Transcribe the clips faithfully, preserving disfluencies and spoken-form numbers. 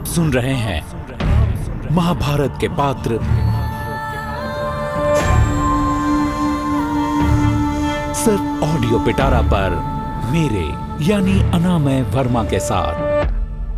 सुन रहे हैं महाभारत के पात्र सिर्फ ऑडियो पिटारा पर मेरे यानी अनामय वर्मा के साथ।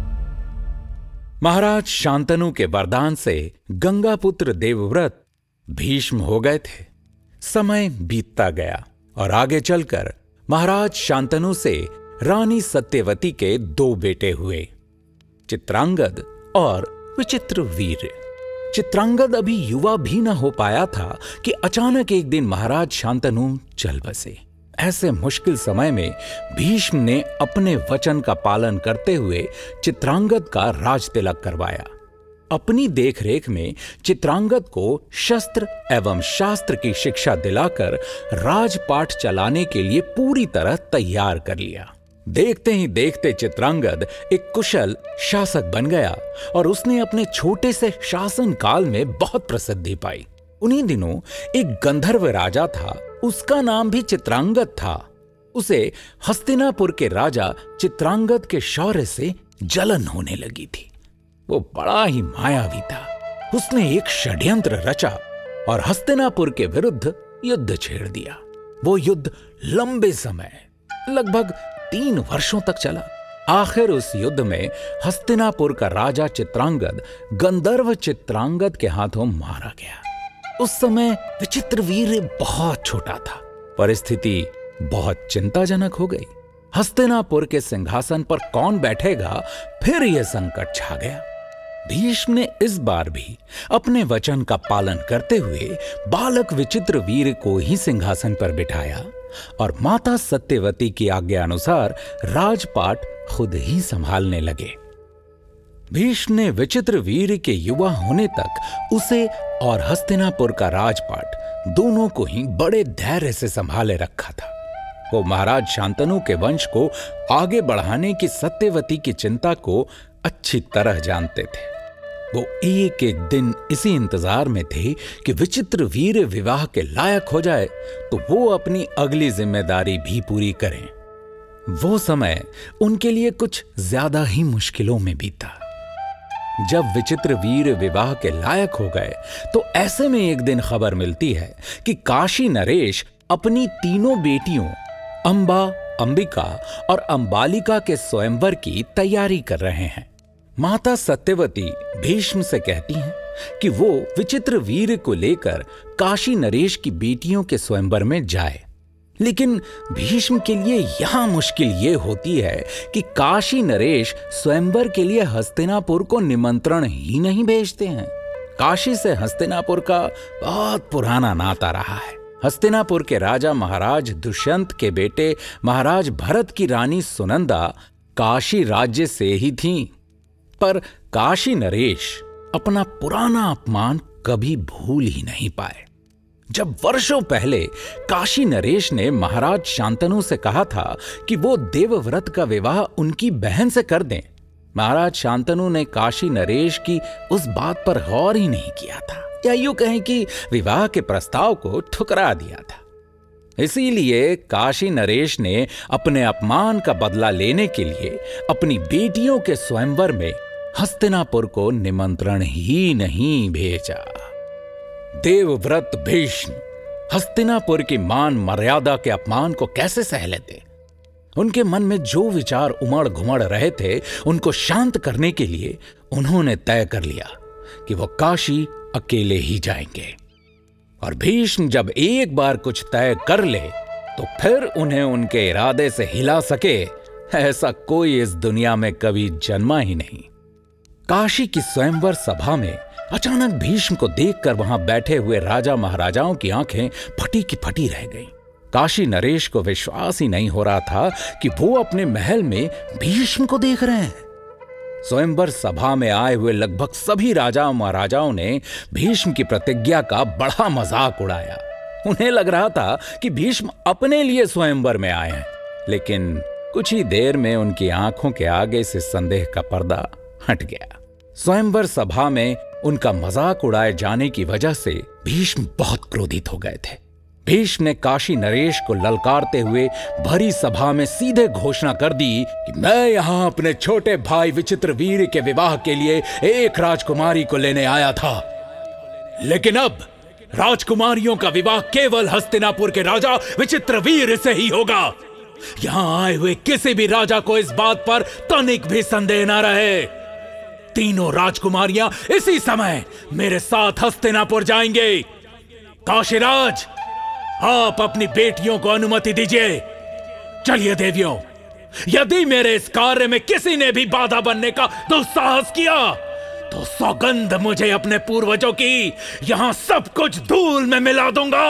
महाराज शांतनु के वरदान से गंगापुत्र देवव्रत भीष्म हो गए थे। समय बीतता गया और आगे चलकर महाराज शांतनु से रानी सत्यवती के दो बेटे हुए, चित्रांगद और विचित्रवीर्य। चित्रांगद अभी युवा भी न हो पाया था कि अचानक एक दिन महाराज शांतनु चल बसे। ऐसे मुश्किल समय में भीष्म ने अपने वचन का पालन करते हुए चित्रांगद का राज तिलक करवाया। अपनी देखरेख में चित्रांगद को शस्त्र एवं शास्त्र की शिक्षा दिलाकर राजपाट चलाने के लिए पूरी तरह तैयार कर लिया। देखते ही देखते चित्रांगद एक कुशल शासक बन गया और उसने अपने छोटे से शासन काल में बहुत प्रसिद्धि पाई। उन्हीं दिनों एक गंधर्व राजा था, उसका नाम भी चित्रांगद था। उसे हस्तिनापुर के राजा चित्रांगद के शौर्य से जलन होने लगी थी। वो बड़ा ही मायावी था। उसने एक षड्यंत्र रचा और हस्तिनापुर के विरुद्ध युद्ध छेड़ दिया। वो युद्ध लंबे समय लगभग तीन वर्षों तक चला। आखिर उस युद्ध में हस्तिनापुर का राजा चित्रांगद गंधर्व चित्रांगद के हाथों मारा गया। उस समय विचित्रवीर्य बहुत छोटा था। परिस्थिति बहुत चिंताजनक हो गई। हस्तिनापुर के सिंहासन पर कौन बैठेगा, फिर यह संकट छा गया। भीष्म ने इस बार भी अपने वचन का पालन करते हुए बालक विचित्रवीर्य को ही सिंहासन पर बिठाया और माता सत्यवती की आज्ञा अनुसार राजपाट खुद ही संभालने लगे। भीष्म ने विचित्रवीर्य के युवा होने तक उसे और हस्तिनापुर का राजपाट दोनों को ही बड़े धैर्य से संभाले रखा था। वो महाराज शांतनु के वंश को आगे बढ़ाने की सत्यवती की चिंता को अच्छी तरह जानते थे। वो एक एक दिन इसी इंतजार में थे कि विचित्रवीर्य विवाह के लायक हो जाए तो वो अपनी अगली जिम्मेदारी भी पूरी करें। वो समय उनके लिए कुछ ज्यादा ही मुश्किलों में बीता। जब विचित्रवीर्य विवाह के लायक हो गए तो ऐसे में एक दिन खबर मिलती है कि काशी नरेश अपनी तीनों बेटियों अंबा, अंबिका और अंबालिका के स्वयंवर की तैयारी कर रहे हैं। माता सत्यवती भीष्म से कहती हैं कि वो विचित्रवीर्य को लेकर काशी नरेश की बेटियों के स्वयंवर में जाए। लेकिन भीष्म के लिए यहां मुश्किल ये होती है कि काशी नरेश स्वयंवर के लिए हस्तिनापुर को निमंत्रण ही नहीं भेजते हैं। काशी से हस्तिनापुर का बहुत पुराना नाता रहा है। हस्तिनापुर के राजा महाराज दुष्यंत के बेटे महाराज भरत की रानी सुनंदा काशी राज्य से ही थीं। पर काशी नरेश अपना पुराना अपमान कभी भूल ही नहीं पाए। जब वर्षों पहले काशी नरेश ने महाराज शांतनु से कहा था कि वो देवव्रत का विवाह उनकी बहन से कर दें, महाराज शांतनु ने काशी नरेश की उस बात पर गौर ही नहीं किया था, या यूं कहें कि विवाह के प्रस्ताव को ठुकरा दिया था। इसीलिए काशी नरेश ने अपने अपमान का बदला लेने के लिए अपनी बेटियों के स्वयंवर में हस्तिनापुर को निमंत्रण ही नहीं भेजा। देवव्रत भीष्म हस्तिनापुर की मान मर्यादा के अपमान को कैसे सह लेते? उनके मन में जो विचार उमड़ घुमड़ रहे थे उनको शांत करने के लिए उन्होंने तय कर लिया कि वो काशी अकेले ही जाएंगे। और भीष्म जब एक बार कुछ तय कर ले तो फिर उन्हें उनके इरादे से हिला सके, ऐसा कोई इस दुनिया में कभी जन्मा ही नहीं। काशी की स्वयंवर सभा में अचानक भीष्म को देखकर वहां बैठे हुए राजा महाराजाओं की आंखें फटी की फटी रह गईं। काशी नरेश को विश्वास ही नहीं हो रहा था कि वो अपने महल में भीष्म को देख रहे हैं। स्वयंवर सभा में आए हुए लगभग सभी राजा महाराजाओं ने भीष्म की प्रतिज्ञा का बड़ा मजाक उड़ाया। उन्हें लग रहा था कि भीष्म अपने लिए स्वयंवर में आए हैं, लेकिन कुछ ही देर में उनकी आंखों के आगे से संदेह का पर्दा हट गया। स्वयंवर सभा में उनका मजाक उड़ाए जाने की वजह से भीष्म बहुत क्रोधित हो गए थे। भीष्म ने काशी नरेश को ललकारते हुए भरी सभा में सीधे घोषणा कर दी कि मैं यहां अपने छोटे भाई विचित्रवीर्य के विवाह के लिए एक राजकुमारी को लेने आया था, लेकिन अब राजकुमारियों का विवाह केवल हस्तिनापुर के राजा विचित्रवीर्य से ही होगा। यहां आए हुए किसी भी राजा को इस बात पर तनिक भी संदेह न रहे। तीनों राजकुमारियां इसी समय मेरे साथ हस्तिनापुर जाएंगे। काशीराज, आप अपनी बेटियों को अनुमति दीजिए। चलिए देवियों, यदि मेरे इस कार्य में किसी ने भी बाधा बनने का दुस्साहस किया तो सौगंध मुझे अपने पूर्वजों की, यहां सब कुछ धूल में मिला दूंगा।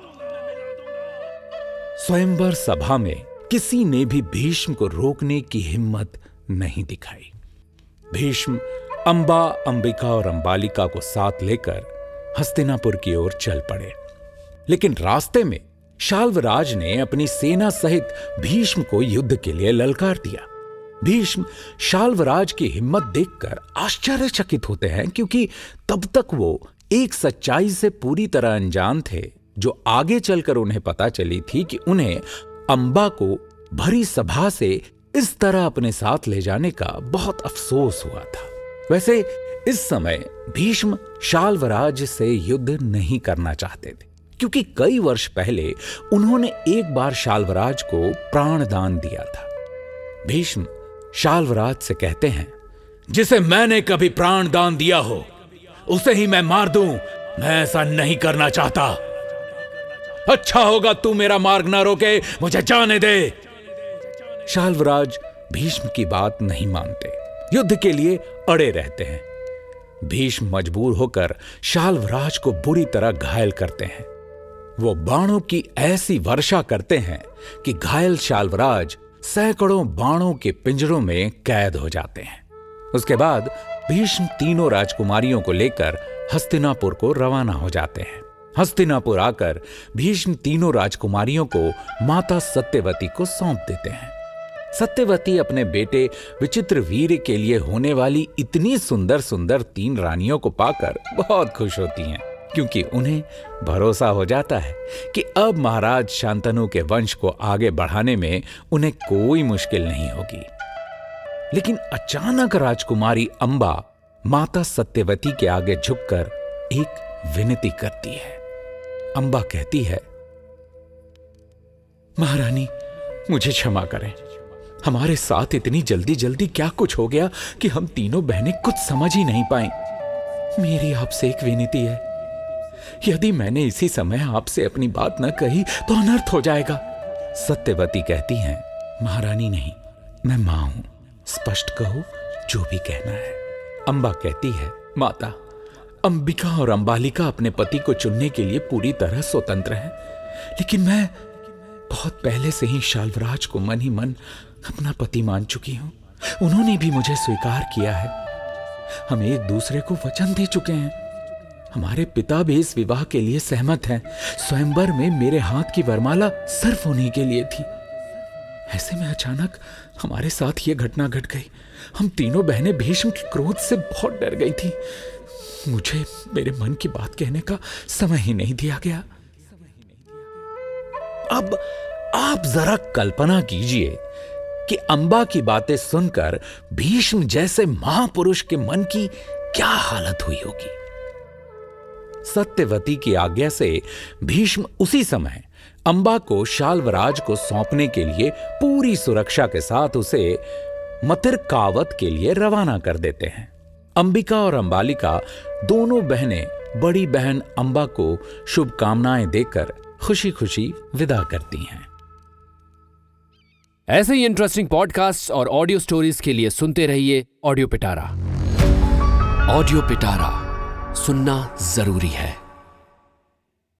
स्वयंवर सभा में किसी ने भी भीष्म को रोकने की हिम्मत नहीं दिखाई। भीष्म अंबा, अंबिका और अंबालिका को साथ लेकर हस्तिनापुर की ओर चल पड़े, लेकिन रास्ते में शाल्वराज ने अपनी सेना सहित भीष्म को युद्ध के लिए ललकार दिया। भीष्म शाल्वराज की हिम्मत देखकर आश्चर्यचकित होते हैं, क्योंकि तब तक वो एक सच्चाई से पूरी तरह अनजान थे, जो आगे चलकर उन्हें पता चली थी कि उन्हें अंबा को भरी सभा से इस तरह अपने साथ ले जाने का बहुत अफसोस हुआ था। वैसे इस समय भीष्म शाल्वराज से युद्ध नहीं करना चाहते थे, क्योंकि कई वर्ष पहले उन्होंने एक बार शाल्वराज को प्राणदान दिया था। भीष्म शाल्वराज से कहते हैं, जिसे मैंने कभी प्राणदान दिया हो उसे ही मैं मार दूं, मैं ऐसा नहीं करना चाहता। अच्छा होगा तू मेरा मार्ग ना रोके, मुझे जाने दे। शाल्वराज भीष्म की बात नहीं मानते, युद्ध के लिए अड़े रहते हैं। भीष्म मजबूर होकर शाल्वराज को बुरी तरह घायल करते हैं। वो बाणों की ऐसी वर्षा करते हैं कि घायल शाल्वराज सैकड़ों बाणों के पिंजरों में कैद हो जाते हैं। उसके बाद भीष्म तीनों राजकुमारियों को लेकर हस्तिनापुर को रवाना हो जाते हैं। हस्तिनापुर आकर भीष्म तीनों राजकुमारियों को माता सत्यवती को सौंप देते हैं। सत्यवती अपने बेटे विचित्रवीर्य के लिए होने वाली इतनी सुंदर सुंदर तीन रानियों को पाकर बहुत खुश होती हैं, क्योंकि उन्हें भरोसा हो जाता है कि अब महाराज शांतनु के वंश को आगे बढ़ाने में उन्हें कोई मुश्किल नहीं होगी। लेकिन अचानक राजकुमारी अंबा माता सत्यवती के आगे झुककर एक विनती करती है। अंबा कहती है, महारानी मुझे क्षमा करें, हमारे साथ इतनी जल्दी जल्दी क्या कुछ हो गया कि हम तीनों बहनें कुछ समझ ही नहीं पाई। मेरी आपसे एक विनती है, यदि मैंने इसी समय आपसे अपनी बात न कही तो अनर्थ हो जाएगा। सत्यवती कहती हैं, महारानी नहीं, मैं मां हूं, स्पष्ट कहो जो भी कहना है। अंबा कहती है, माता, अंबिका और अंबालिका अपने पति को चुनने के लिए पूरी तरह स्वतंत्र हैं, लेकिन मैं बहुत पहले से ही शाल्वराज को मन ही मन अपना पति मान चुकी हूं। उन्होंने भी मुझे स्वीकार किया है। हम एक दूसरे को वचन दे चुके हैं। हमारे पिता भी इस विवाह के लिए सहमत हैं। स्वयंवर में मेरे हाथ की वरमाला सिर्फ उन्हीं के लिए थी। ऐसे में अचानक हमारे साथ यह घटना घट गई। हम तीनों बहनें भीष्म के क्रोध से बहुत डर गई थी। मुझे मेरे मन की बात कहने का समय ही नहीं दिया गया। अब आप जरा कल्पना कीजिए कि अंबा की बातें सुनकर भीष्म जैसे महापुरुष के मन की क्या हालत हुई होगी। सत्यवती की आज्ञा से भीष्म उसी समय अंबा को शाल्वराज को सौंपने के लिए पूरी सुरक्षा के साथ उसे मतिरकावत के लिए रवाना कर देते हैं। अंबिका और अंबालिका दोनों बहनें बड़ी बहन अंबा को शुभकामनाएं देकर खुशी खुशी विदा करती हैं। ऐसे ही इंटरेस्टिंग पॉडकास्ट और ऑडियो स्टोरीज के लिए सुनते रहिए ऑडियो पिटारा। ऑडियो पिटारा सुनना जरूरी है।